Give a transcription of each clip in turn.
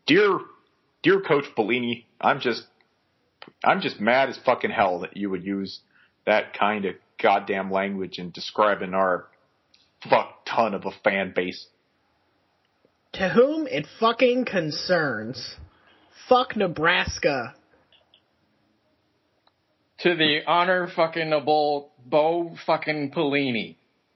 dear Coach Bellini, I'm just mad as fucking hell that you would use that kind of goddamn language in describing our fuck ton of a fan base. To whom it fucking concerns. Fuck Nebraska. To the honor fucking-able Bo fucking Pelini.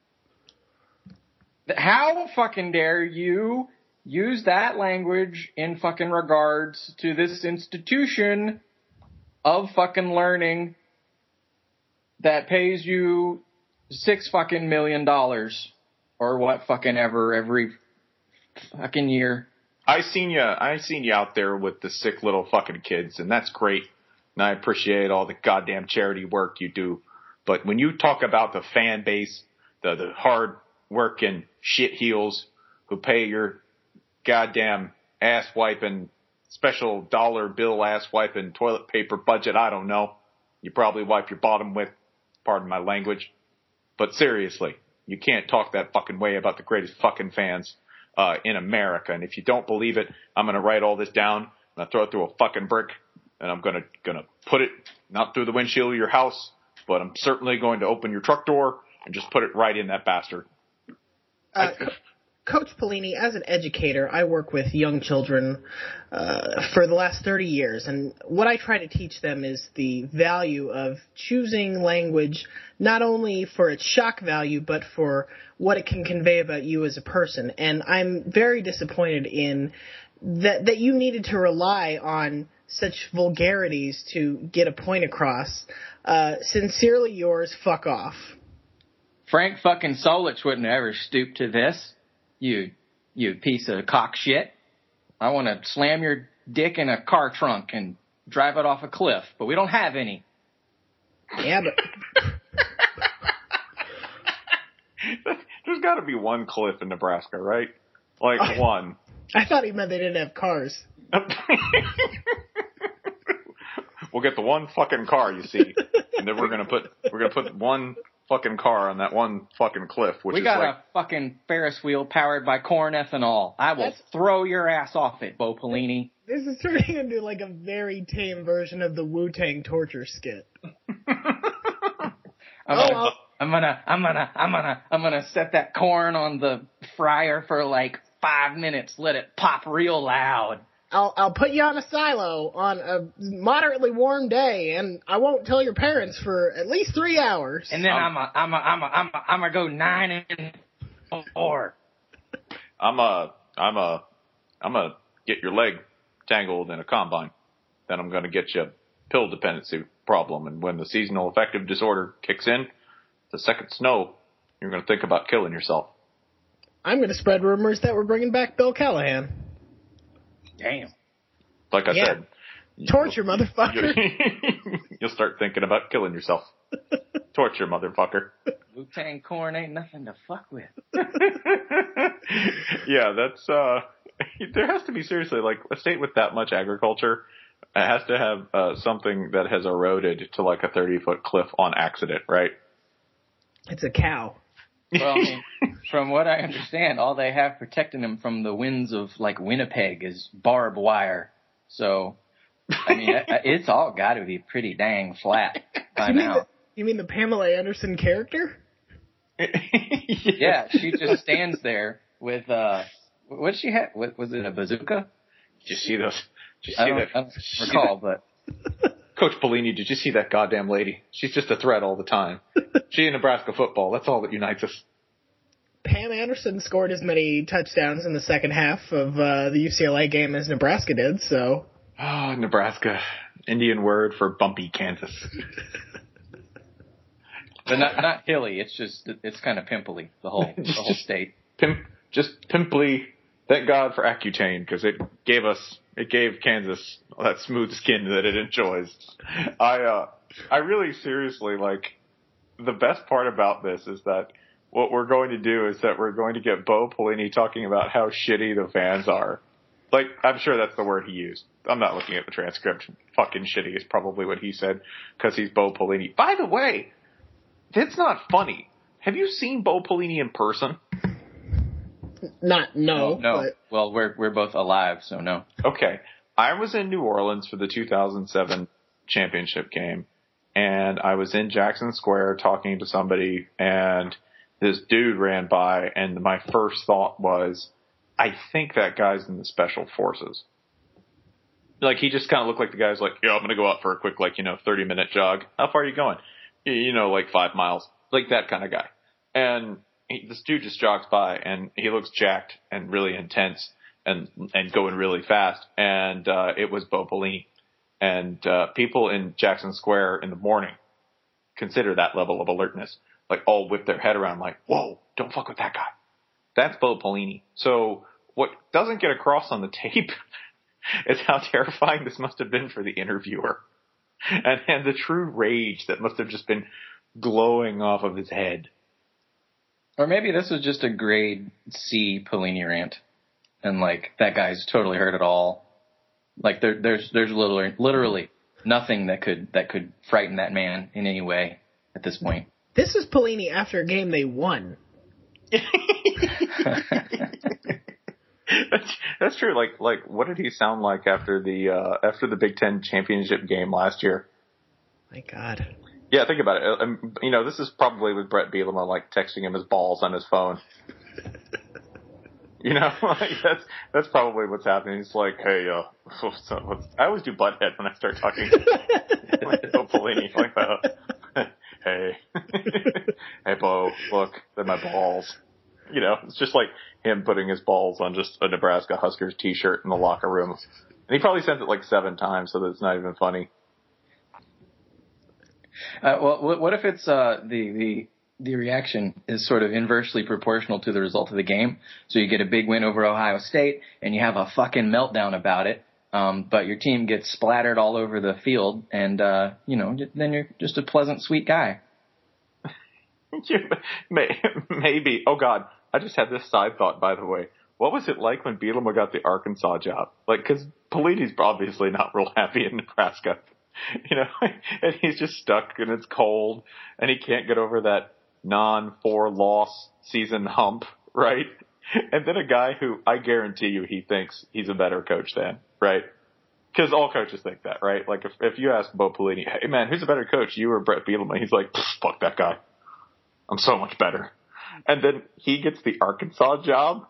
How fucking dare you use that language in fucking regards to this institution of fucking learning that pays you $6 fucking million or what fucking ever every fucking year. I seen you out there with the sick little fucking kids, and that's great. And I appreciate all the goddamn charity work you do. But when you talk about the fan base, the hard working shit heels who pay your goddamn ass wiping, special dollar bill ass wiping toilet paper budget, I don't know. You probably wipe your bottom with, pardon my language. But seriously, you can't talk that fucking way about the greatest fucking fans in America. And if you don't believe it, I'm going to write all this down, and I'll throw it through a fucking brick, and I'm going to put it not through the windshield of your house, but I'm certainly going to open your truck door and just put it right in that bastard. Coach Pelini, as an educator, I work with young children for the last 30 years, and what I try to teach them is the value of choosing language not only for its shock value, but for what it can convey about you as a person. And I'm very disappointed in that you needed to rely on such vulgarities to get a point across. Sincerely yours, fuck off. Frank fucking Solich wouldn't ever stoop to this. You piece of cock shit. I want to slam your dick in a car trunk and drive it off a cliff, but we don't have any. Yeah, but... There's got to be one cliff in Nebraska, right? Like one. I thought he meant they didn't have cars. We'll get the one fucking car, you see, and then we're gonna put one fucking car on that one fucking cliff. Which we got a fucking Ferris wheel powered by corn ethanol. I will throw your ass off it, Bo Pelini. This is turning into like a very tame version of the Wu-Tang torture skit. I'm gonna set that corn on the fryer for like 5 minutes. Let it pop real loud. I'll put you on a silo on a moderately warm day, and I won't tell your parents for at least 3 hours. And then I'm gonna go 9 and 4. I'm gonna get your leg tangled in a combine. Then I'm gonna get you a pill dependency problem, and when the seasonal affective disorder kicks in, the second snow, you're gonna think about killing yourself. I'm gonna spread rumors that we're bringing back Bill Callahan. Damn. Like I said. Torture, motherfucker. You'll start thinking about killing yourself. Torture, motherfucker. Wu-Tang corn ain't nothing to fuck with. Yeah, that's, there has to be seriously, like, a state with that much agriculture, it has to have something that has eroded to like a 30-foot cliff on accident, right? It's a cow. Well, I mean, from what I understand, all they have protecting them from the winds of, like, Winnipeg is barbed wire. So, I mean, it's all got to be pretty dang flat by now. You mean the Pamela Anderson character? Yeah, she just stands there with, what'd she have? Was it a bazooka? Did you see those? I don't recall, but... Coach Pelini, did you see that goddamn lady? She's just a threat all the time. She and Nebraska football, that's all that unites us. Pam Anderson scored as many touchdowns in the second half of the UCLA game as Nebraska did, so... Oh, Nebraska. Indian word for bumpy Kansas. But not hilly, it's kind of pimply, the whole state. Just pimply. Thank God for Accutane, because it gave Kansas that smooth skin that it enjoys. I really seriously, like, the best part about this is that what we're going to do is that we're going to get Bo Pelini talking about how shitty the fans are. Like, I'm sure that's the word he used. I'm not looking at the transcript. Fucking shitty is probably what he said, because he's Bo Pelini. By the way, that's not funny. Have you seen Bo Pelini in person? Not no. No. But... Well, we're both alive, so no. Okay. I was in New Orleans for the 2007 championship game, and I was in Jackson Square talking to somebody, and this dude ran by, and my first thought was, I think that guy's in the special forces. Like, he just kind of looked like the guy's like, yeah, I'm going to go out for a quick, 30-minute jog. How far are you going? 5 miles. Like that kind of guy. And this dude just jogs by, and he looks jacked and really intense and going really fast. And it was Bo Pelini. And people in Jackson Square in the morning consider that level of alertness. Like, all whip their head around like, whoa, don't fuck with that guy. That's Bo Pelini. So what doesn't get across on the tape is how terrifying this must have been for the interviewer. And the true rage that must have just been glowing off of his head. Or maybe this was just a grade C Pelini rant. And, that guy's totally heard it all. There's literally nothing that could frighten that man in any way at this point. This is Pelini after a game they won. That's true. What did he sound like after the Big Ten championship game last year? My God. Yeah, think about it. This is probably with Brett Bielema, texting him his balls on his phone. That's probably what's happening. He's like, hey, I always do butthead when I start talking to Pelini like that. Hey, hey, Bo, look, they're my balls. It's just like him putting his balls on just a Nebraska Huskers t-shirt in the locker room. And he probably sent it 7 times, so that it's not even funny. Well, what if it's the reaction is sort of inversely proportional to the result of the game? So you get a big win over Ohio State, and you have a fucking meltdown about it, but your team gets splattered all over the field, and then you're just a pleasant, sweet guy. Maybe. Oh, God. I just had this side thought, by the way. What was it like when Bielema got the Arkansas job? Because Pelini's obviously not real happy in Nebraska. And he's just stuck, and it's cold, and he can't get over that non-4-loss season hump, right? And then a guy who I guarantee you he thinks he's a better coach than, right? Because all coaches think that, right? If you ask Bo Pelini, hey, man, who's a better coach, you or Brett Bielema? He's like, fuck that guy. I'm so much better. And then he gets the Arkansas job.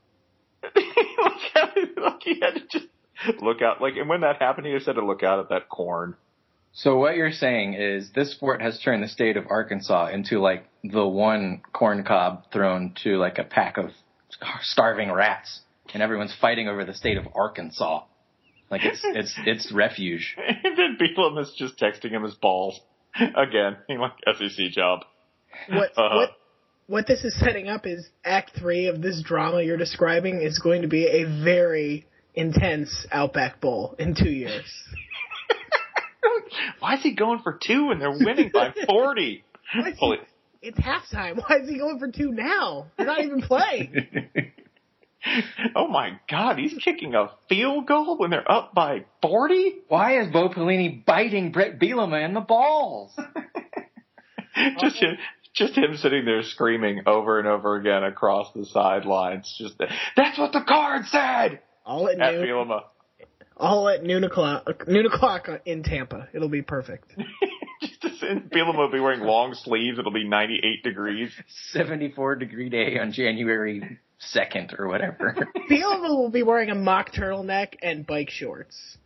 He had to just look out. And when that happened, he just had to look out at that corn. So what you're saying is this sport has turned the state of Arkansas into the one corn cob thrown to a pack of starving rats, and everyone's fighting over the state of Arkansas. It's refuge. And then Bielema's just texting him his balls again. SEC job. What this is setting up is Act 3 of this drama you're describing is going to be a very intense Outback Bowl in 2 years. Why is he going for 2 and they're winning by 40? It's halftime. Why is he going for 2 now? They're not even playing. Oh, my God. He's kicking a field goal when they're up by 40? Why is Bo Pelini biting Brett Bielema in the balls? Just him sitting there screaming over and over again across the sidelines. That's what the card said! All at noon. Bielema. All at noon o'clock in Tampa. It'll be perfect. Bielema will be wearing long sleeves. It'll be 98 degrees. 74-degree day on January 2nd or whatever. Bielema will be wearing a mock turtleneck and bike shorts.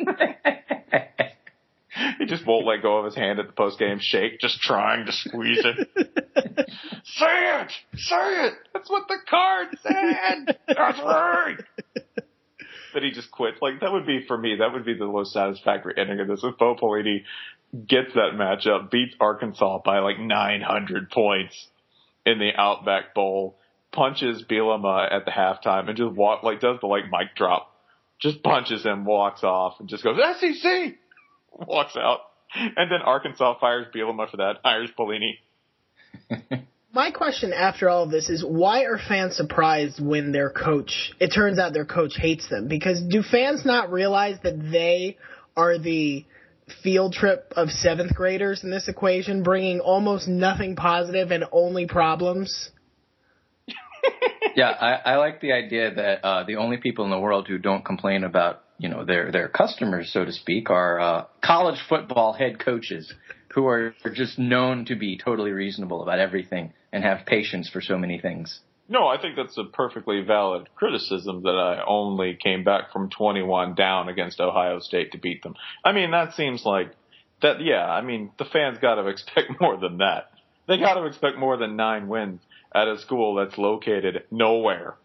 He just won't let go of his hand at the post-game shake, just trying to squeeze it. Say it! Say it! That's what the card said! That's right! That he just quit. That would be, for me, that would be the most satisfactory ending of this. If Bo Pelini gets that matchup, beats Arkansas by 900 points in the Outback Bowl, punches Bielema at the halftime, and just does the mic drop. Just punches him, walks off, and just goes, SEC! Walks out. And then Arkansas fires Bielema for that, hires Pelini. My question after all of this is, why are fans surprised when it turns out their coach hates them? Because do fans not realize that they are the field trip of 7th graders in this equation, bringing almost nothing positive and only problems? Yeah, I like the idea that the only people in the world who don't complain about, their customers, so to speak, are college football head coaches who are just known to be totally reasonable about everything and have patience for so many things. No, I think that's a perfectly valid criticism that I only came back from 21 down against Ohio State to beat them. I mean, that seems like that. Yeah, I mean, the fans got to expect more than that. They got to expect more than 9 wins at a school that's located nowhere.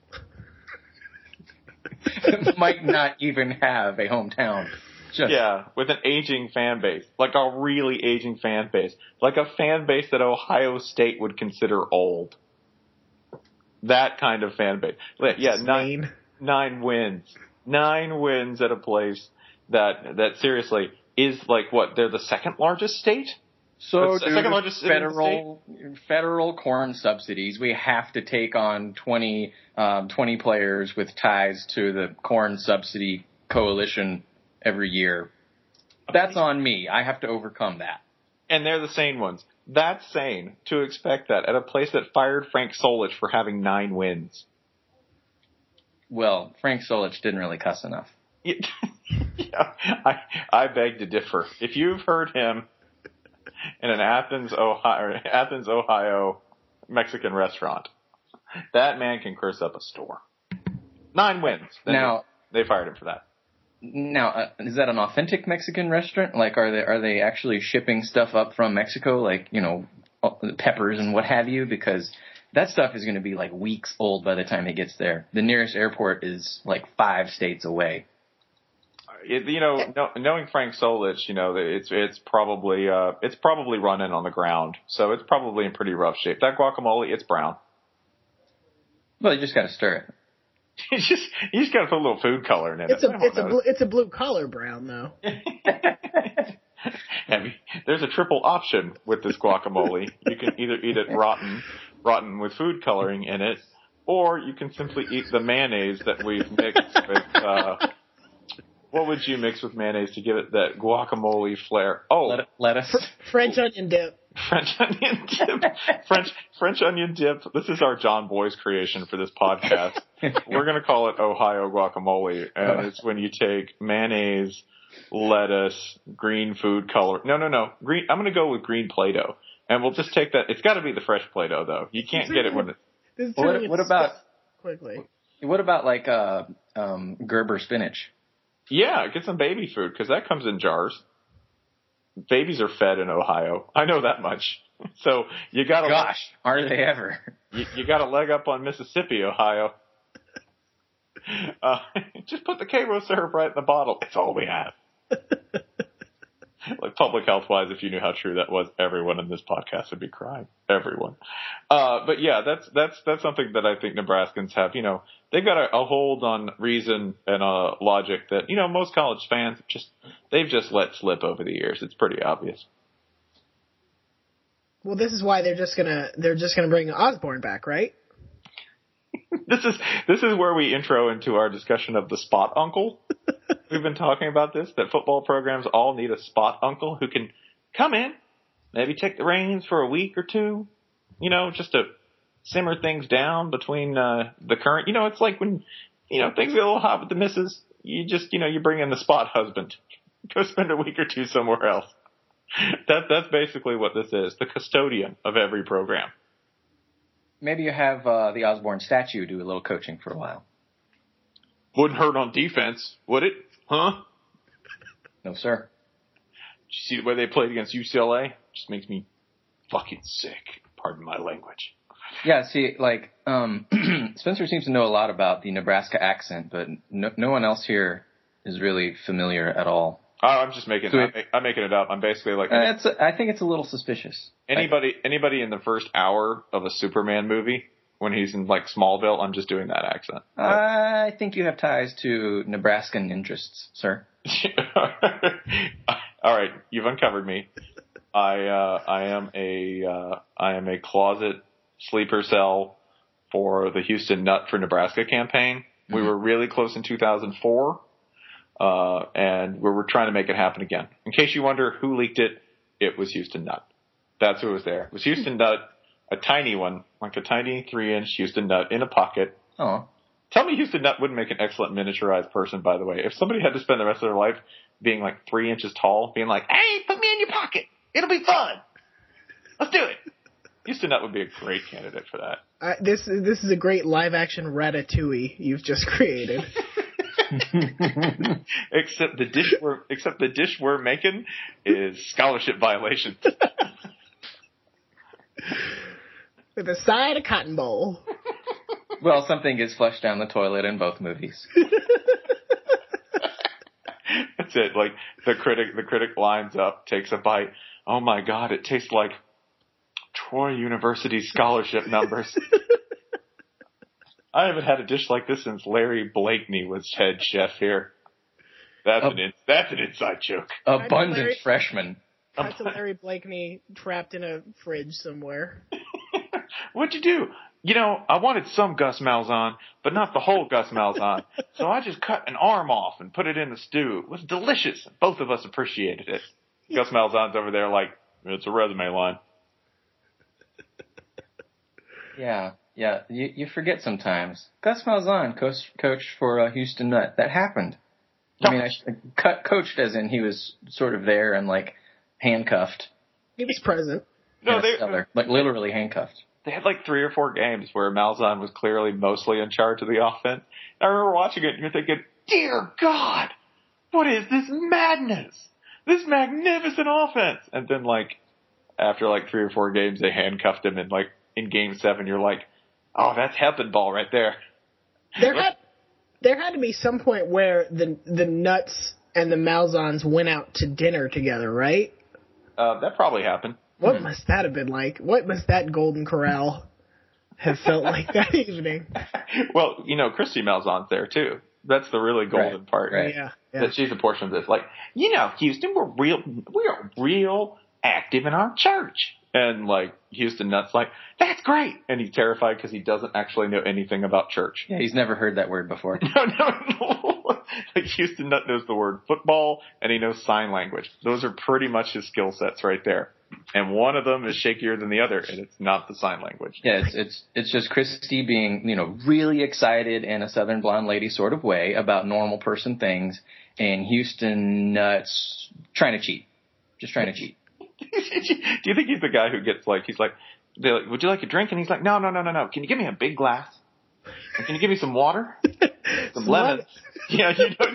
Might not even have a hometown. Yeah, with an aging fan base. Like a really aging fan base. Like a fan base that Ohio State would consider old. That kind of fan base. Yeah, 9 wins. 9 wins at a place that seriously is like what? They're the second largest state? So, second largest federal corn subsidies, we have to take on 20 players with ties to the corn subsidy coalition every year. That's on me. I have to overcome that. And they're the sane ones. That's sane to expect that at a place that fired Frank Solich for having 9 wins. Well, Frank Solich didn't really cuss enough. Yeah, I beg to differ. If you've heard him in an Athens, Ohio Mexican restaurant, that man can curse up a store. 9 wins. Now they fired him for that. Now, is that an authentic Mexican restaurant? Like, are they actually shipping stuff up from Mexico, like, peppers and what have you? Because that stuff is going to be like weeks old by the time it gets there. The nearest airport is like 5 states away. Knowing Frank Solich, it's probably running on the ground, so it's probably in pretty rough shape. That guacamole, it's brown. Well, you just got to stir it. You just got to put a little food coloring in it. It's a blue collar brown though. There's a triple option with this guacamole. You can either eat it rotten with food coloring in it, or you can simply eat the mayonnaise that we've mixed with. What would you mix with mayonnaise to give it that guacamole flair? Oh, lettuce. French onion dip. French onion dip. French onion dip. This is our John Boy's creation for this podcast. We're going to call it Ohio guacamole. And it's when you take mayonnaise, lettuce, green food color. No. Green. I'm going to go with green Play-Doh. And we'll just take that. It's got to be the fresh Play-Doh, though. You can't get it when it's... What about like Gerber spinach? Yeah, get some baby food, because that comes in jars. Babies are fed in Ohio. I know that much. So you got to... Gosh, are they ever? You got a leg up on Mississippi, Ohio. Just put the Karo syrup right in the bottle. It's all we have. Like, public health wise, if you knew how true that was, everyone in this podcast would be crying. Everyone. But yeah, that's something that I think Nebraskans have. They've got a hold on reason and logic that most college fans they've just let slip over the years. It's pretty obvious. Well, this is why they're just gonna bring Osborne back, right? This is where we intro into our discussion of the spot uncle. We've been talking about this, that football programs all need a spot uncle who can come in, maybe take the reins for a week or two, just to simmer things down between the current. It's like when, things get a little hot with the missus, you just, you bring in the spot husband. Go spend a week or two somewhere else. That's basically what this is, the custodian of every program. Maybe you have the Osborne statue do a little coaching for a while. Wouldn't hurt on defense, would it? Huh? No, sir. Did you see the way they played against UCLA? Just makes me fucking sick. Pardon my language. Yeah, see, like, Spencer seems to know a lot about the Nebraska accent, but no one else here is really familiar at all. Oh, I'm just making I'm making it up. I'm basically like... I think it's a little suspicious. Anybody in the first hour of a Superman movie, when he's in, like, Smallville, I'm just doing that accent. I think you have ties to Nebraskan interests, sir. All right, you've uncovered me. I am a closet sleeper cell for the Houston Nut for Nebraska campaign. Mm-hmm. We were really close in 2004, and we were trying to make it happen again. In case you wonder who leaked it, it was Houston Nut. That's who was there. It was Houston Nut a tiny one, like a tiny 3-inch Houston Nut in a pocket. Oh. Tell me Houston Nut wouldn't make an excellent miniaturized person, by the way. If somebody had to spend the rest of their life being like 3 inches tall, being like, hey, put me in your pocket. It'll be fun. Let's do it. Houston Nut would be a great candidate for that. This is a great live-action Ratatouille you've just created. Except the dish we're making is scholarship violation. With a side of cotton bowl. Well, something gets flushed down the toilet in both movies. That's it. Like the critic lines up, takes a bite. Oh my God, it tastes like Troy University scholarship numbers. I haven't had a dish like this since Larry Blakeney was head chef here. That's an inside joke. Abundant freshman. That's a Larry Blakeney trapped in a fridge somewhere. What'd you do? You know, I wanted some Gus Malzahn, but not the whole Gus Malzahn. So I just cut an arm off and put it in the stew. It was delicious. Both of us appreciated it. Gus Malzahn's over there like, it's a resume line. Yeah. You forget sometimes. Gus Malzahn coached for Houston Nut. That happened. I mean, coached as in he was sort of there and like handcuffed. He was present. No, like literally handcuffed. They had like 3 or 4 games where Malzahn was clearly mostly in charge of the offense. I remember watching it and you're thinking, dear God, what is this madness? This magnificent offense. And then like after like 3 or 4 games, they handcuffed him and like in game 7, you're like, oh, that's helping ball right there. There had to be some point where the Nuts and the Malzahns went out to dinner together, right? That probably happened. What must that have been like? What must that Golden Corral have felt like that evening? Well, you know, Christy Malzahn's there too. That's the really golden part. Right. Yeah. That she's a portion of this. Like, you know, Houston, we are real active in our church. And like Houston Nutt's like, that's great. And he's terrified because he doesn't actually know anything about church. Yeah, he's never heard that word before. No. Like Houston Nutt knows the word football and he knows sign language. Those are pretty much his skill sets right there. And one of them is shakier than the other, and it's not the sign language. Yeah, it's just Christy being, you know, really excited in a Southern blonde lady sort of way about normal person things, and Houston Nutt's trying to cheat. Just trying to cheat. Do you think he's the guy who gets like, he's like, they're like, would you like a drink? And he's like, no. Can you give me a big glass? And can you give me some water? Some lemon? Yeah, you know.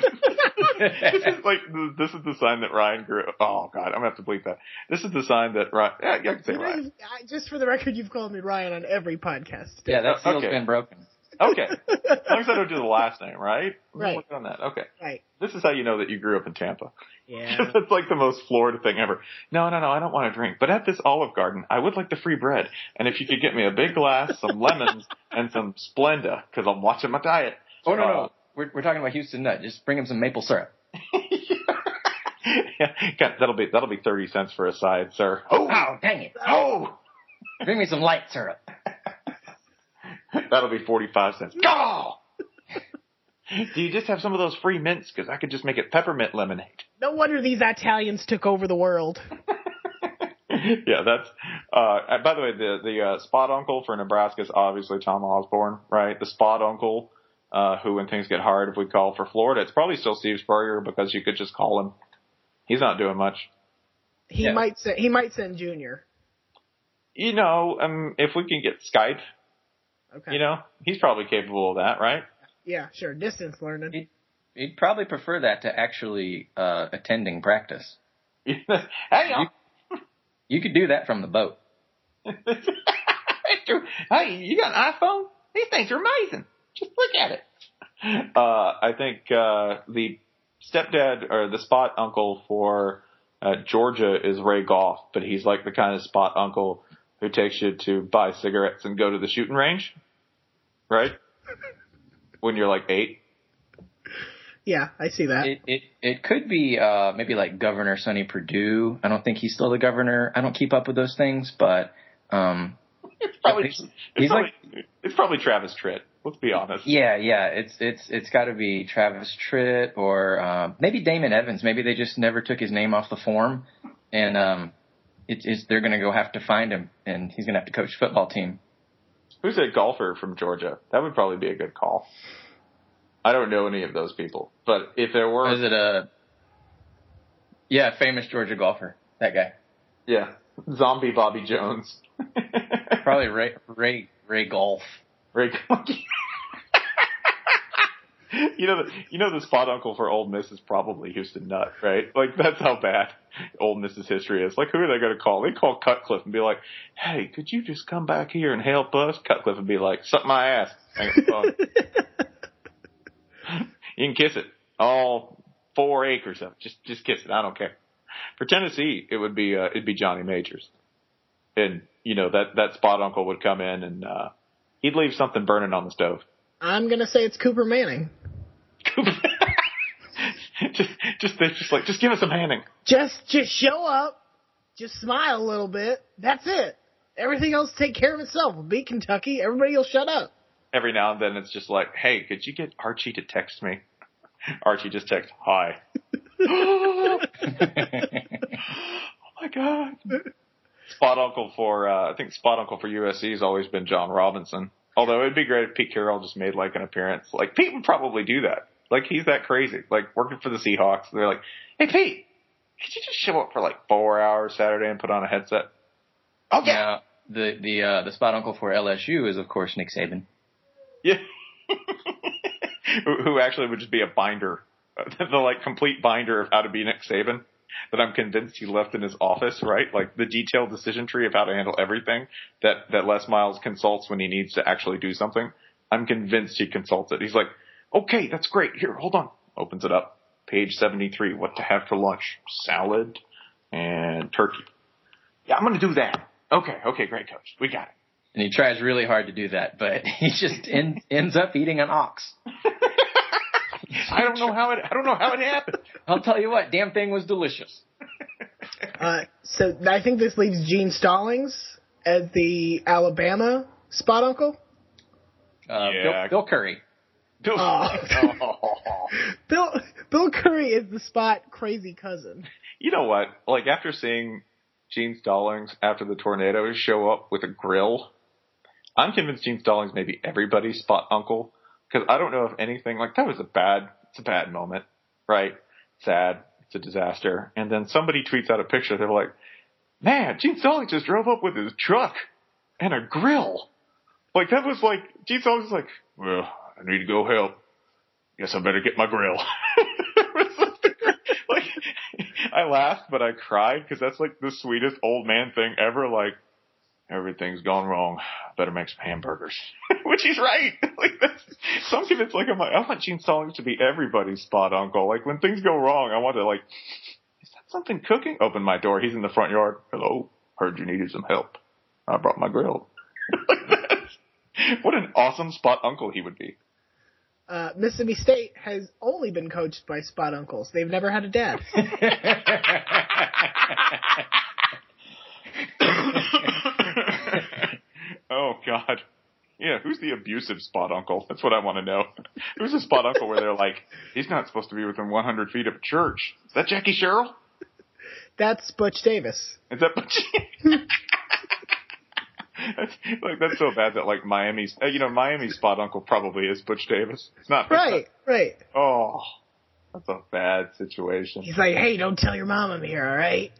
This is the sign that Ryan grew up. Oh, God, I'm going to have to bleep that. This is the sign that Ryan, yeah, I can say Ryan. Just for the record, you've called me Ryan on every podcast. Yeah, that seal's been broken. Okay. As long as I don't do the last name, right? Right. Look on that. Okay. Right. This is how you know that you grew up in Tampa. Yeah. That's like the most Florida thing ever. No, I don't want a drink. But at this Olive Garden, I would like the free bread. And if you could get me a big glass, some lemons, and some Splenda, because I'm watching my diet. Oh, no. We're talking about Houston Nut. Just bring him some maple syrup. Yeah, that'll be 30 cents for a side, sir. Oh, dang it. Oh! Bring me some light syrup. That'll be 45 cents. Go! Do you just have some of those free mints? Because I could just make it peppermint lemonade. No wonder these Italians took over the world. Yeah, that's. By the way, the spot uncle for Nebraska is obviously Tom Osborne, right? The spot uncle, who when things get hard, if we call for Florida, it's probably still Steve Spurrier because you could just call him. He's not doing much. He might send Junior. You know, if we can get Skype, okay. You know, he's probably capable of that, right? Yeah, sure. Distance learning. He'd probably prefer that to actually attending practice. Hey, you could do that from the boat. Hey, you got an iPhone? These things are amazing. Just look at it. I think the stepdad or the spot uncle for Georgia is Ray Goff, but he's like the kind of spot uncle who takes you to buy cigarettes and go to the shooting range, right? When you're like 8. Yeah, I see that. It could be maybe like Governor Sonny Perdue. I don't think he's still the governor. I don't keep up with those things, but it's probably Travis Tritt. Let's be honest. Yeah. It's got to be Travis Tritt or maybe Damon Evans. Maybe they just never took his name off the form, and they're going to go have to find him, and he's going to have to coach the football team. Who's a golfer from Georgia? That would probably be a good call. I don't know any of those people, but if there were... Is it famous Georgia golfer, that guy. Yeah, zombie Bobby Jones. Probably Ray Golf. Ray Golf. You know the spot uncle for Ole Miss is probably Houston Nutt, right? Like, that's how bad Ole Miss's history is. Like, who are they going to call? They call Cutcliffe and be like, hey, could you just come back here and help us? Cutcliffe would be like, suck my ass. Hang up the phone. You can kiss it. All 4 acres of it. Just kiss it. I don't care. For Tennessee, it'd be Johnny Majors. And, that spot uncle would come in and, he'd leave something burning on the stove. I'm going to say it's Cooper Manning. just give us a Manning. Just show up. Just smile a little bit. That's it. Everything else take care of itself. We'll beat Kentucky. Everybody will shut up. Every now and then it's just like, hey, could you get Archie to text me? Archie just texts, hi. Oh my God. Spot uncle for USC has always been John Robinson. Although it'd be great if Pete Carroll just made like an appearance. Like, Pete would probably do that. Like, he's that crazy. Like, working for the Seahawks. They're like, hey, Pete, could you just show up for like 4 hours Saturday and put on a headset? Okay. Now, the spot uncle for LSU is, of course, Nick Saban. Yeah. Who actually would just be a binder. The like complete binder of how to be Nick Saban that I'm convinced he left in his office, right? Like the detailed decision tree of how to handle everything that Les Miles consults when he needs to actually do something. I'm convinced he consults it. He's like, okay, that's great. Here, hold on. Opens it up. Page 73. What to have for lunch? Salad and turkey. Yeah, I'm going to do that. Okay, great, coach. We got it. And he tries really hard to do that, but he just ends up eating an ox. I don't know how it happened. I'll tell you what, damn thing was delicious. So I think this leaves Gene Stallings as the Alabama spot uncle. Bill Curry. Bill Curry is the spot crazy cousin. You know what? Like, after seeing Gene Stallings after the tornado show up with a grill, I'm convinced Gene Stallings may be everybody's spot uncle. Because I don't know if anything, like, it's a bad moment, right? Sad. It's a disaster. And then somebody tweets out a picture. They're like, man, Gene Stallings just drove up with his truck and a grill. Like, that was like, Gene Stallings was like, well, I need to go help. Guess I better get my grill. Like, I laughed, but I cried because that's like the sweetest old man thing ever. Like, everything's gone wrong. I better make some hamburgers. Which he's right. Like, some of it's like, I want Gene Stallings to be everybody's spot uncle. Like, when things go wrong, I want to, like, is that something cooking? Open my door. He's in the front yard. Hello. Heard you needed some help. I brought my grill. What an awesome spot uncle he would be. Mississippi State has only been coached by spot uncles. They've never had a dad. Oh, God. Yeah, who's the abusive spot uncle? That's what I want to know. Who's the spot uncle where they're like, he's not supposed to be within 100 feet of a church? Is that Jackie Sherrill? That's Butch Davis. Is that Butch? That's so bad that, like, Miami's spot uncle probably is Butch Davis. It's not. Right. Oh, that's a bad situation. He's like, hey, don't tell your mom I'm here, all right?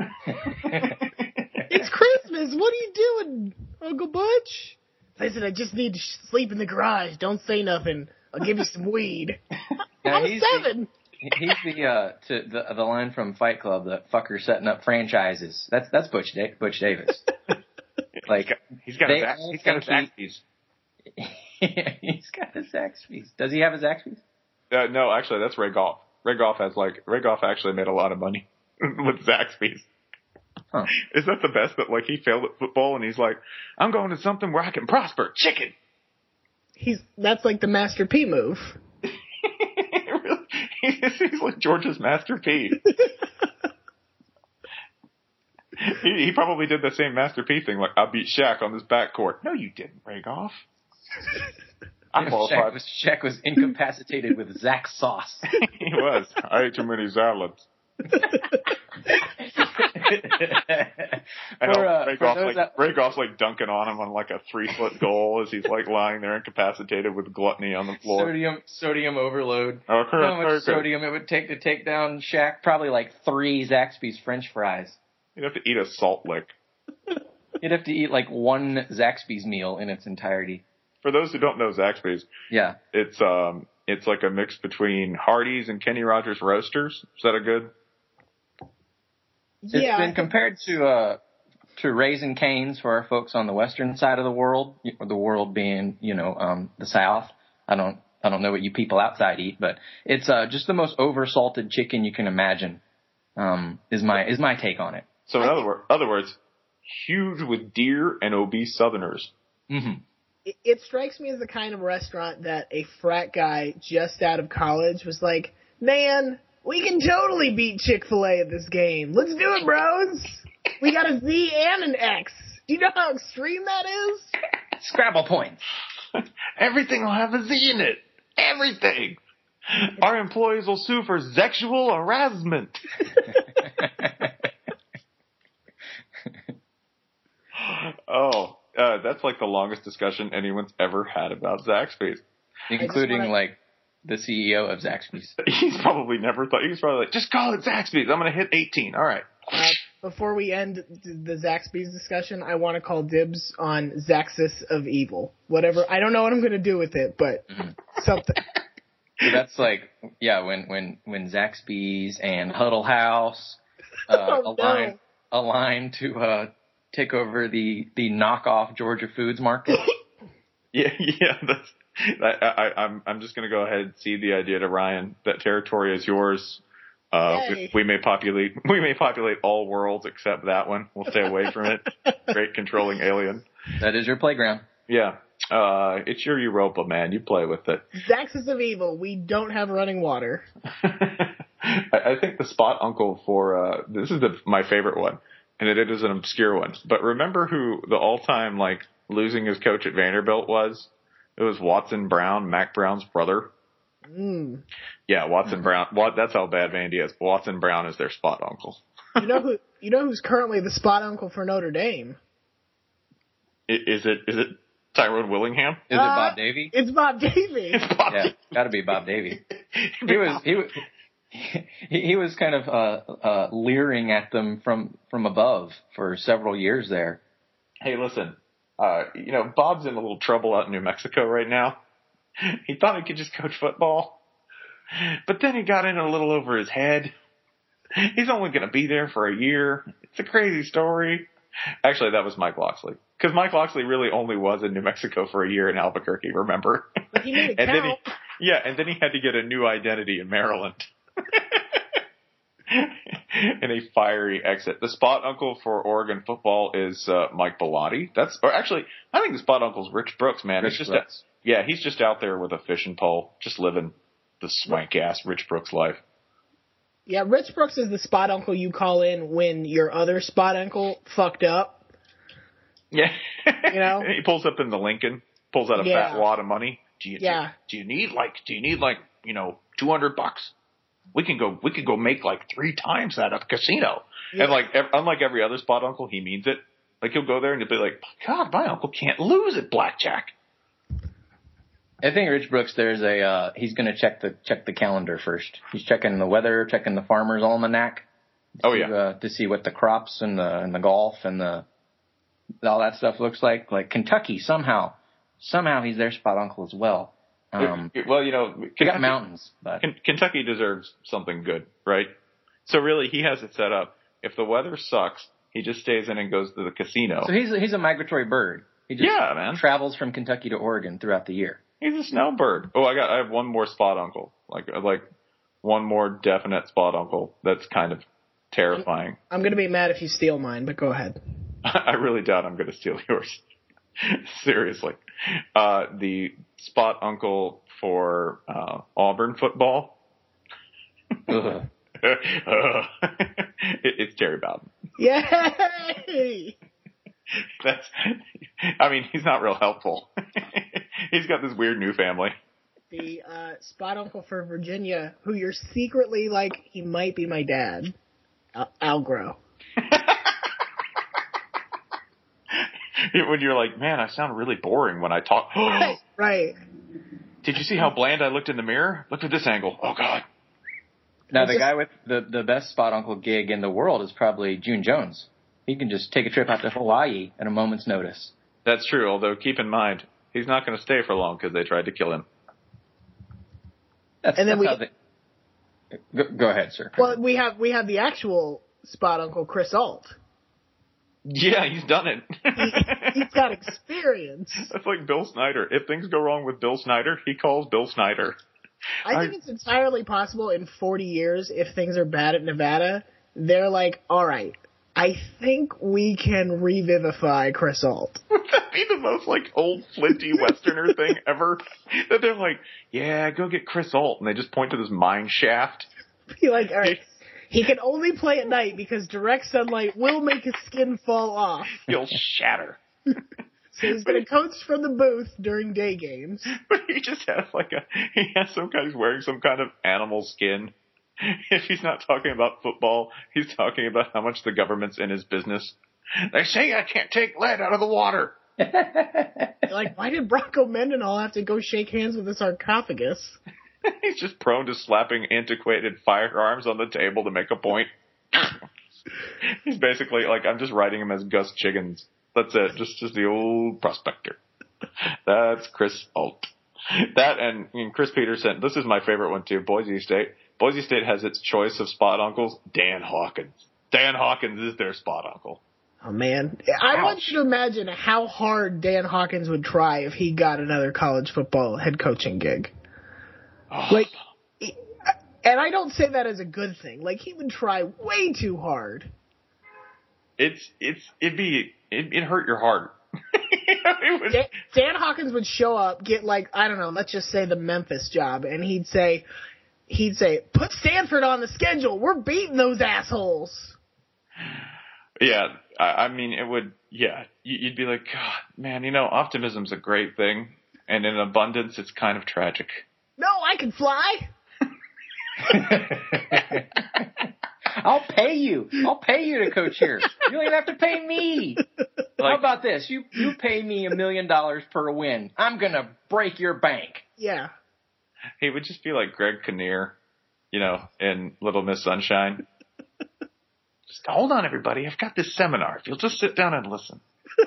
It's Christmas. What are you doing, Uncle Butch? Listen, I just need to sleep in the garage. Don't say nothing. I'll give you some weed. I'm 7. He's the line from Fight Club, the fucker setting up franchises. That's Butch Davis. Like, he's got his Zaxby's. He's got his Zaxby's. Does he have his Zaxby's? No, actually, that's Ray Goff. Ray Goff actually made a lot of money with Zaxby's. Huh. Is that the best? That, like, he failed at football and he's like, I'm going to something where I can prosper. Chicken. That's like the Master P move. He's like George's Master P. He probably did the same Master P thing. Like, I beat Shaq on this backcourt. No, you didn't, Ray Goff. Shaq was incapacitated with Zach sauce. He was. I ate too many salads. Rakoff's like dunking on him on like a 3-foot goal as he's like lying there incapacitated with gluttony on the floor. Sodium overload. Okay, How much sodium it would take to take down Shaq? Probably like 3 Zaxby's French fries. You'd have to eat a salt lick. You'd have to eat like 1 Zaxby's meal in its entirety. For those who don't know Zaxby's, yeah, it's like a mix between Hardee's and Kenny Rogers Roasters. Is that a good? It's been compared to Raising Cane's for our folks on the western side of the world being, the South. I don't know what you people outside eat, but it's just the most over-salted chicken you can imagine. Is my take on it. So in other words, huge with deer and obese Southerners. Mm-hmm. It strikes me as the kind of restaurant that a frat guy just out of college was like, man, we can totally beat Chick-fil-A at this game. Let's do it, bros. We got a Z and an X. Do you know how extreme that is? Scrabble points. Everything will have a Z in it. Everything. Our employees will sue for sexual harassment. That's like the longest discussion anyone's ever had about Zaxby's. Including like the CEO of Zaxby's. He's probably never thought, he was probably like, just call it Zaxby's. I'm going to hit 18. All right. Before we end the Zaxby's discussion, I want to call dibs on Zaxxus of Evil. Whatever. I don't know what I'm going to do with it, but something. So that's like, yeah, when Zaxby's and Huddle House align to take over the knockoff Georgia Foods market. Yeah. I'm just going to go ahead and cede the idea to Ryan. That territory is yours. We may populate all worlds except that one. We'll stay away from it. Great controlling alien. That is your playground. Yeah. It's your Europa, man. You play with it. Zaxxus of Evil. We don't have running water. I think the spot uncle for this is my favorite one, and it is an obscure one. But remember who the all-time like losing his coach at Vanderbilt was? It was Watson Brown, Mac Brown's brother. Mm. Yeah, Watson Brown. That's how bad Vandy is. Watson Brown is their spot uncle. You know who's currently the spot uncle for Notre Dame? Is it Tyrone Willingham? Is it Bob Davie? It's Bob Davie. Got to be Bob Davie. He was kind of leering at them from above for several years there. Hey, listen. Bob's in a little trouble out in New Mexico right now. He thought he could just coach football, but then he got in a little over his head. He's only going to be there for a year. It's a crazy story. Actually, that was Mike Locksley. Because Mike Locksley really only was in New Mexico for a year in Albuquerque, remember? But he made it count. And then he had to get a new identity in Maryland. And a fiery exit. The spot uncle for Oregon football is Mike Bellotti. I think the spot uncle's Rich Brooks, man. He's just out there with a fishing pole, just living the swank-ass Rich Brooks life. Yeah, Rich Brooks is the spot uncle you call in when your other spot uncle fucked up. Yeah. He pulls up in the Lincoln, pulls out a fat wad of money. Do you need $200? We can go make like 3 times that at the casino. Yeah. And unlike every other spot uncle, he means it. Like he'll go there and he'll be like, God, my uncle can't lose at blackjack. I think Rich Brooks, he's going to check the calendar first. He's checking the weather, checking the farmer's almanac. To see what the crops and the golf and all that stuff looks like. Like Kentucky, somehow he's their spot uncle as well. Kentucky got mountains, but Kentucky deserves something good, right? So really, he has it set up. If the weather sucks, he just stays in and goes to the casino. So he's a migratory bird. He just travels from Kentucky to Oregon throughout the year. He's a snowbird. Oh, I have one more spot uncle, like one more definite spot uncle. That's kind of terrifying. I'm gonna be mad if you steal mine, but go ahead. I really doubt I'm gonna steal yours. Seriously. The spot uncle for Auburn football. It's Terry Bowden. Yay! He's not real helpful. He's got this weird new family. The spot uncle for Virginia, who you're secretly like, he might be my dad. Al Groh. When you're like, man, I sound really boring when I talk. Right. Did you see how bland I looked in the mirror? Look at this angle. Oh, God. Now, the guy with the best spot uncle gig in the world is probably June Jones. He can just take a trip out to Hawaii at a moment's notice. That's true, although keep in mind, he's not going to stay for long because they tried to kill him. Go ahead, sir. Well, we have the actual spot uncle, Chris Alt. Yeah, he's done it. He's got experience. That's like Bill Snyder. If things go wrong with Bill Snyder, he calls Bill Snyder. I think it's entirely possible in 40 years, if things are bad at Nevada, they're like, all right, I think we can revivify Chris Alt. Would that be the most, like, old flinty Westerner thing ever? That they're like, yeah, go get Chris Alt, and they just point to this mine shaft. Be like, all right, he can only play at night because direct sunlight will make his skin fall off. He'll shatter. So he's going to coach from the booth during day games. But he just has he's wearing some kind of animal skin. If he's not talking about football, he's talking about how much the government's in his business. They say I can't take lead out of the water. Like, why did Bronco Mendenhall have to go shake hands with a sarcophagus? He's just prone to slapping antiquated firearms on the table to make a point. He's basically like, I'm just writing him as Gus Chiggins. That's it. Just the old prospector. That's Chris Alt. That and Chris Peterson. This is my favorite one too. Boise State. Boise State has its choice of spot uncles. Dan Hawkins. Dan Hawkins is their spot uncle. Oh man, I want you to imagine how hard Dan Hawkins would try if he got another college football head coaching gig. Oh. Like, and I don't say that as a good thing. Like, he would try way too hard. It'd hurt your heart. Dan Hawkins would show up, get like, I don't know, let's just say the Memphis job, and he'd say, put Stanford on the schedule. We're beating those assholes. Yeah, I mean, it would, yeah. You'd be like, God, man, optimism's a great thing, and in abundance, it's kind of tragic. No, I can fly. I'll pay you to coach here. You don't even have to pay me. How about this? You pay me $1 million per win. I'm going to break your bank. Yeah. He would just be like Greg Kinnear, in Little Miss Sunshine. Just hold on, everybody. I've got this seminar. If you'll just sit down and listen.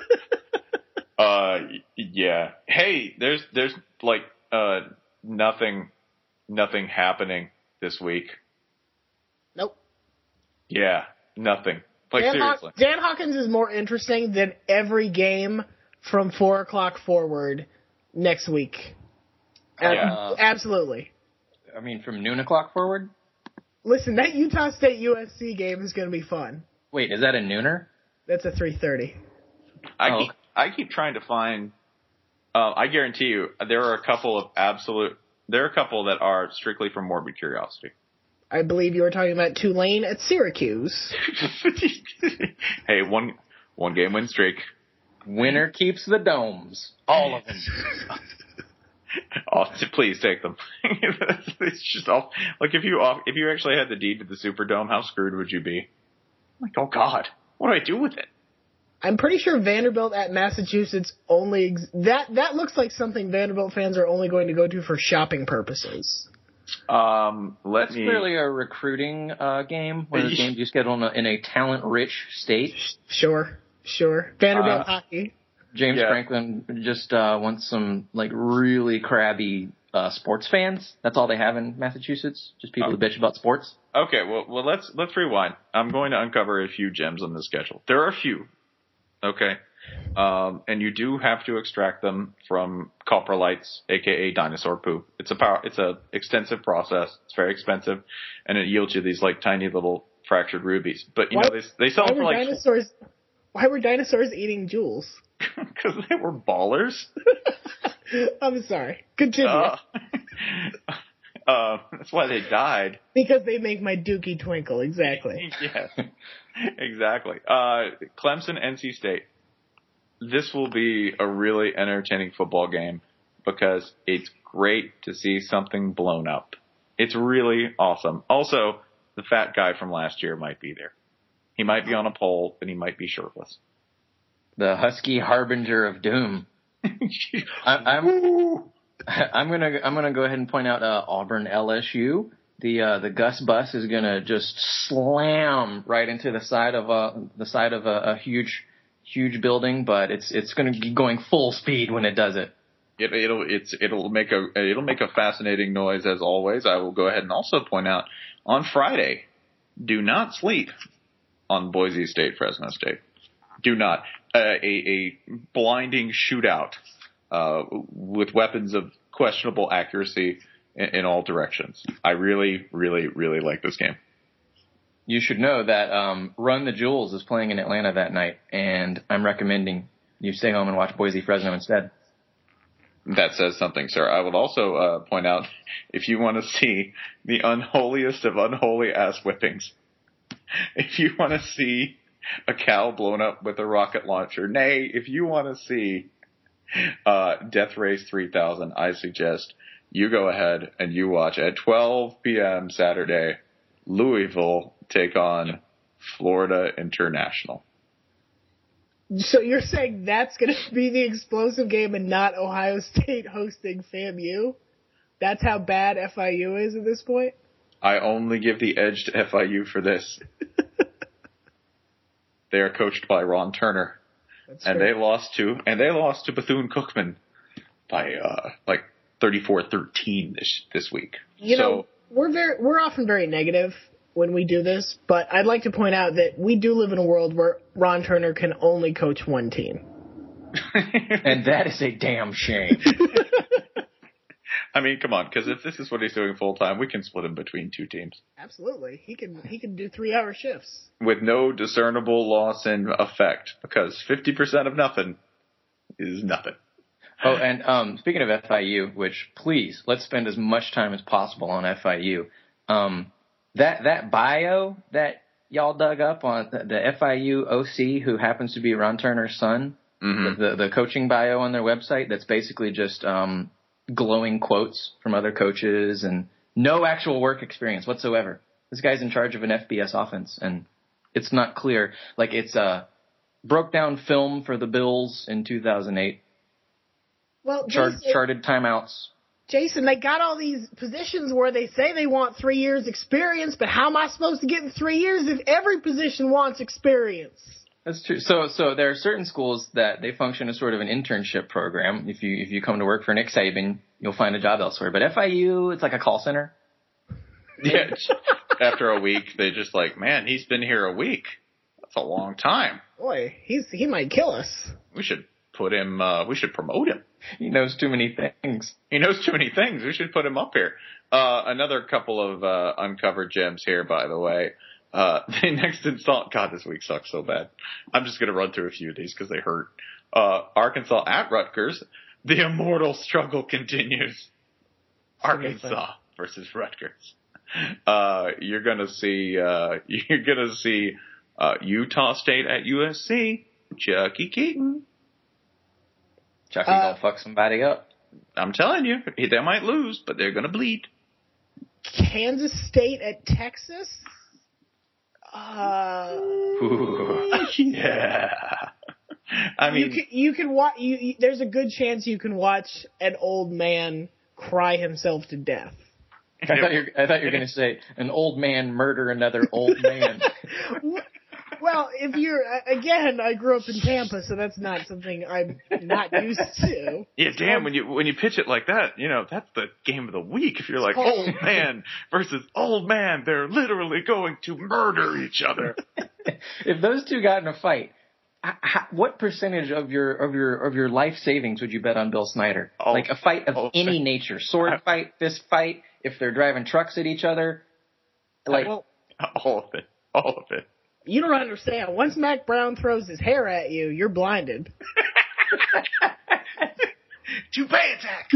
Yeah. Hey, there's like nothing happening this week. Nope. Yeah, nothing. Like, seriously. Dan Hawkins is more interesting than every game from 4 o'clock forward next week. Absolutely. I mean, from noon o'clock forward? Listen, that Utah State USC game is going to be fun. Wait, is that a nooner? That's a 3:30. I keep trying to find. I guarantee you, there are a couple that are strictly from morbid curiosity. I believe you were talking about Tulane at Syracuse. Hey, one game win streak. Winner keeps the domes. All of them. Oh, please take them. It's just all like if you actually had the deed to the Superdome, how screwed would you be? Like, oh God, what do I do with it? I'm pretty sure Vanderbilt at Massachusetts only that looks like something Vanderbilt fans are only going to go to for shopping purposes. That's clearly a recruiting game. One of the games you schedule in a talent-rich state. Sure. Vanderbilt hockey. James Franklin just wants some like really crabby sports fans. That's all they have in Massachusetts. Just people who bitch about sports. Okay, well let's rewind. I'm going to uncover a few gems on the schedule. There are a few. Okay. And you do have to extract them from coprolites, aka dinosaur poop. It's a extensive process. It's very expensive, and it yields you these like tiny little fractured rubies. But they sell them for like dinosaurs. Why were dinosaurs eating jewels? Because they were ballers. I'm sorry. Continue. That's why they died. Because they make my dookie twinkle. Exactly. Yes. Exactly. Clemson, NC State. This will be a really entertaining football game because it's great to see something blown up. It's really awesome. Also, the fat guy from last year might be there. He might be on a pole, and he might be shirtless. The husky harbinger of doom. I'm gonna go ahead and point out Auburn LSU. The Gus bus is gonna just slam right into the side of a huge building, but it's gonna be going full speed when it does it. It'll make a fascinating noise as always. I will go ahead and also point out on Friday, do not sleep on Boise State, Fresno State. Do not. A blinding shootout with weapons of questionable accuracy in all directions. I really, really, really like this game. You should know that Run the Jewels is playing in Atlanta that night, and I'm recommending you stay home and watch Boise Fresno instead. That says something, sir. I would also point out, if you want to see the unholiest of unholy ass whippings, if you want to see a cow blown up with a rocket launcher, nay, if you want to see Death Race 3000, I suggest you go ahead and you watch at 12 p.m. Saturday, Louisville take on Florida International. So you're saying that's going to be the explosive game and not Ohio State hosting FAMU? That's how bad FIU is at this point? I only give the edge to FIU for this. They are coached by Ron Turner. That's and fair. They lost to Bethune-Cookman by 34-13 this week. You know, we're often very negative when we do this, but I'd like to point out that we do live in a world where Ron Turner can only coach one team. And that is a damn shame. I mean, come on, because if this is what he's doing full time, we can split him between two teams. Absolutely. He can do 3-hour shifts. With no discernible loss in effect, because 50% of nothing is nothing. Oh, and speaking of FIU, which please, let's spend as much time as possible on FIU. That bio that y'all dug up on the FIU OC, who happens to be Ron Turner's son, the coaching bio on their website, that's basically just glowing quotes from other coaches and no actual work experience whatsoever. This guy's in charge of an FBS offense, and it's not clear. Like, it's broke down film for the Bills in 2008. Well, charted timeouts. Jason, they got all these positions where they say they want 3 years experience, but how am I supposed to get in 3 years if every position wants experience? That's true. So there are certain schools that they function as sort of an internship program. If you come to work for Nick Saban, you'll find a job elsewhere. But FIU, it's like a call center. Yeah. After a week, they just like, man, he's been here a week. That's a long time. Boy, he might kill us. We should put him. We should promote him. He knows too many things. We should put him up here. Another couple of uncovered gems here, by the way. The next installment. God, this week sucks so bad. I'm just going to run through a few of these because they hurt. Arkansas at Rutgers. The immortal struggle continues. Arkansas versus Rutgers. You're going to see Utah State at USC. Chucky Keaton. Chucky gonna fuck somebody up. I'm telling you, they might lose, but they're gonna bleed. Kansas State at Texas. Yeah. I mean, you can watch. There's a good chance you can watch an old man cry himself to death. I thought you were going to say an old man murder another old man. Well, if you're, again, I grew up in Tampa, so that's not something I'm not used to. Yeah, damn, when you pitch it like that, that's the game of the week. If you're like, old man versus old man, they're literally going to murder each other. If those two got in a fight, what percentage of your life savings would you bet on Bill Snyder? Like a fight of any nature, sword fight, fist fight, if they're driving trucks at each other? Like, all of it. You don't understand. Once Mac Brown throws his hair at you, you're blinded. Toupee attack!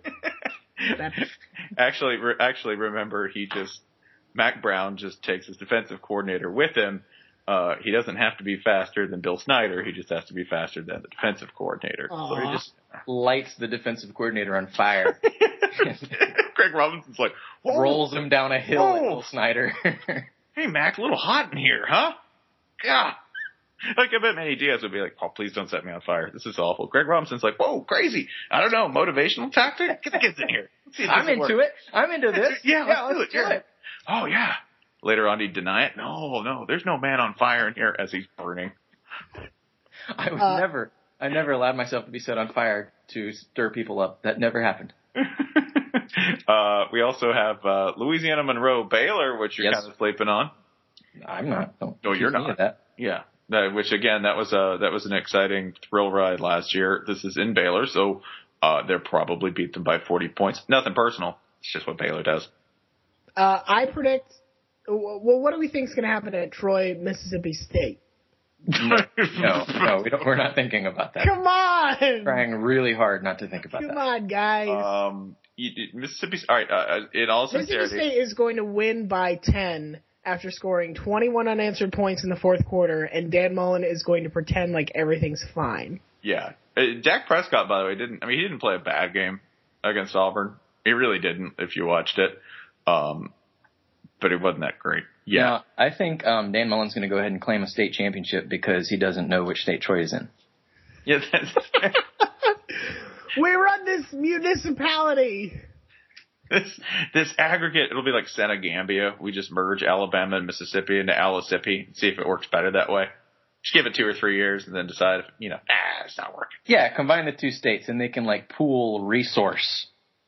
Actually, remember, Mac Brown just takes his defensive coordinator with him. He doesn't have to be faster than Bill Snyder. He just has to be faster than the defensive coordinator. Aww. So he just lights the defensive coordinator on fire. Craig Robinson's like, rolls him down a hill at Bill Snyder. Hey, Mac, a little hot in here, huh? God. Like, I bet Manny Diaz would be like, oh, please don't set me on fire. This is awful. Greg Robinson's like, whoa, crazy. I don't know, motivational tactic? Get the kids in here. I'm into it. I'm into this. Yeah, let's do it. Oh, yeah. Later on, he'd deny it. No, there's no man on fire in here as he's burning. I never allowed myself to be set on fire to stir people up. That never happened. We also have Louisiana Monroe Baylor, which you're kind of sleeping on. I'm not. No, you're not. That. Yeah. Which again, that was an exciting thrill ride last year. This is in Baylor, so they'll probably beat them by 40 points. Nothing personal. It's just what Baylor does. I predict. Well, what do we think is going to happen at Troy, Mississippi State? No, we're not thinking about that. Come on! Trying really hard not to think about that. Come on, guys. Mississippi. All right. In all sincerity, Mississippi State is going to win by 10 after scoring 21 unanswered points in the fourth quarter, and Dan Mullen is going to pretend like everything's fine. Yeah. Dak Prescott, by the way, he didn't play a bad game against Auburn. He really didn't. If you watched it, but it wasn't that great. Yeah. Now, I think Dan Mullen's going to go ahead and claim a state championship because he doesn't know which state Troy is in. Yeah, that's we run this municipality. This aggregate, it'll be like Senegambia. We just merge Alabama and Mississippi into Allisippi and see if it works better that way. Just give it 2 or 3 years and then decide if, it's not working. Yeah, combine the two states and they can pool resource.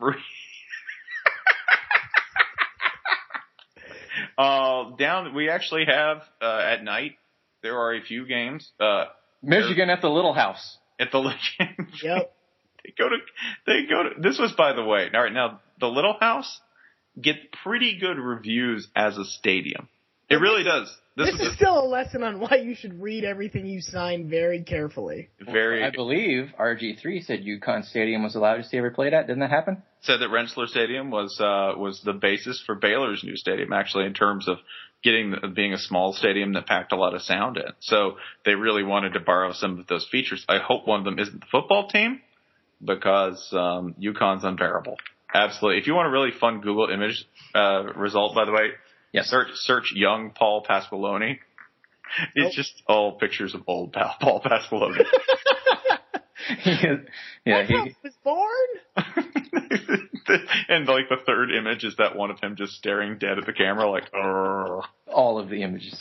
We actually have, at night, there are a few games. Michigan at the Little House. At the Yep. They go to, this was, by the way, all right, now, the Little House gets pretty good reviews as a stadium. It really does. This is still a lesson on why you should read everything you sign very carefully. I believe RG3 said UConn Stadium was the loudest he ever played at. Didn't that happen? Said that Rensselaer Stadium was the basis for Baylor's new stadium, actually, in terms of being a small stadium that packed a lot of sound in. So they really wanted to borrow some of those features. I hope one of them isn't the football team, because UConn's unbearable. Absolutely. If you want a really fun Google image result, by the way, yes. Search young Paul Pasqualoni. It's just all pictures of old Paul Pasqualoni. He was born? And the third image is that one of him just staring dead at the camera like, Arr. All of the images.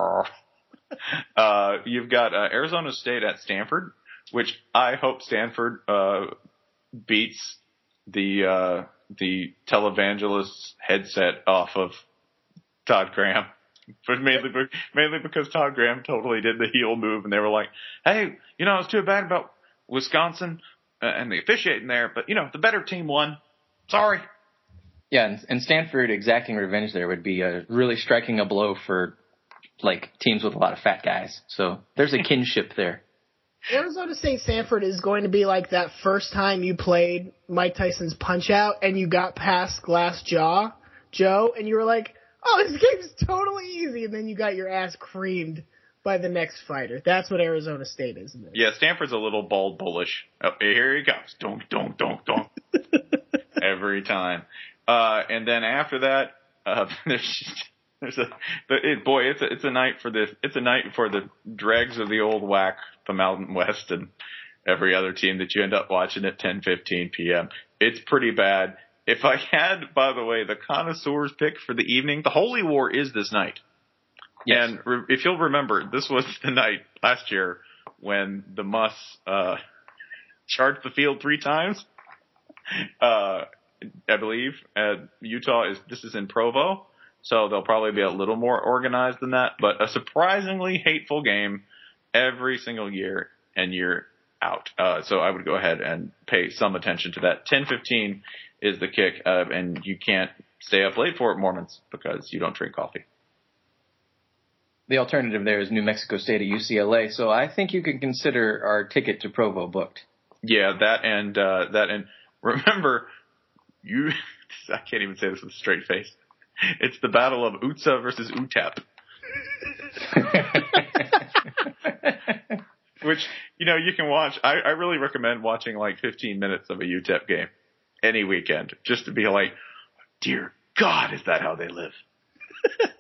You've got Arizona State at Stanford, which I hope Stanford beats the televangelist's headset off of Todd Graham. But mainly because Todd Graham totally did the heel move, and they were like, hey, it's too bad about Wisconsin and the officiating there, but, the better team won. Sorry. Yeah, and Stanford exacting revenge there would be really striking a blow for, teams with a lot of fat guys. So there's a kinship there. Arizona State Stanford is going to be like that first time you played Mike Tyson's Punch-Out and you got past Glass Jaw, Joe, and you were like, oh, this game's totally easy, and then you got your ass creamed by the next fighter. That's what Arizona State is. Yeah, Stanford's a little bald bullish. Oh, here he comes. Donk. Every time. And then after that, it's a night for this. It's a night for the dregs of the old WAC, the Mountain West, and every other team that you end up watching at 10:15 p.m. It's pretty bad. If I had, by the way, the connoisseur's pick for the evening, the Holy War is this night. Yes. And if you'll remember, this was the night last year when the Muss charged the field 3 times. I believe Utah this is in Provo, so they'll probably be a little more organized than that. But a surprisingly hateful game every single year, and you're out. So I would go ahead and pay some attention to that. 10:15 is the kick, and you can't stay up late for it, Mormons, because you don't drink coffee. The alternative there is New Mexico State at UCLA, so I think you can consider our ticket to Provo booked. Yeah, that and remember, I can't even say this with a straight face. It's the battle of Utsa versus UTEP. Which, you can watch. I really recommend watching 15 minutes of a UTEP game any weekend, just to be like, dear God, is that how they live?